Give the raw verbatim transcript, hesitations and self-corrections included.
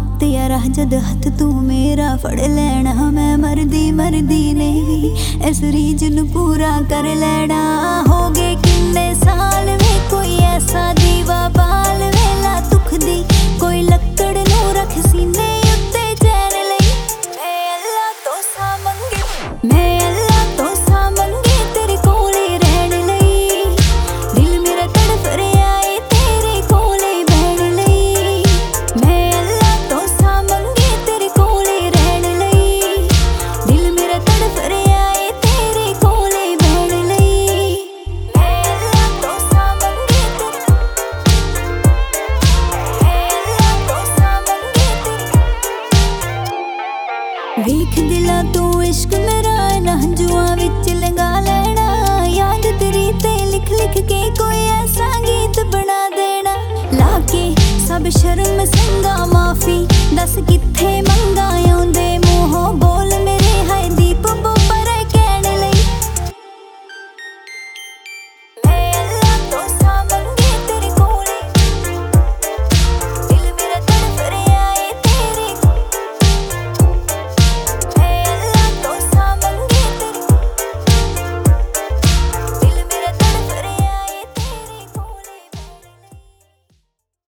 वक्त या राह जद हथ तू मेरा फड़ लेना, मैं मरदी मरदी ने भी इस रीज नू पूरा कर लेना। हो गए किन्ने साल वे कोई ऐसा दीवा बाल वेला दुख दी कोई लक्कड़ नू रख सीने उत्ते चैन लई। मैं अल्लाह तो सा मंगे मैं अल्लाह तो सा मंगे तेरे कोले रहन लई, दिल मेरा तड़फ रहा है तेरे कोले बहन लई। मैं अल्लाह तो सा मंगे तेरे कोले रहन लई, दिल मेरा तड़फ रहा है तेरे कोले बहन लई। मैं अल्लाह तो सा मंगे तेरे मैं अल्लाह तो सा मंगे तेरे। वेख दिला तू इश्क मेरा इन्हां हंजुआं विच लंघा लेना, याद तेरी ते लिख लिख के कोई ऐसा गीत बना देना। लाके सब शर्म संगा माफी दस कित्थे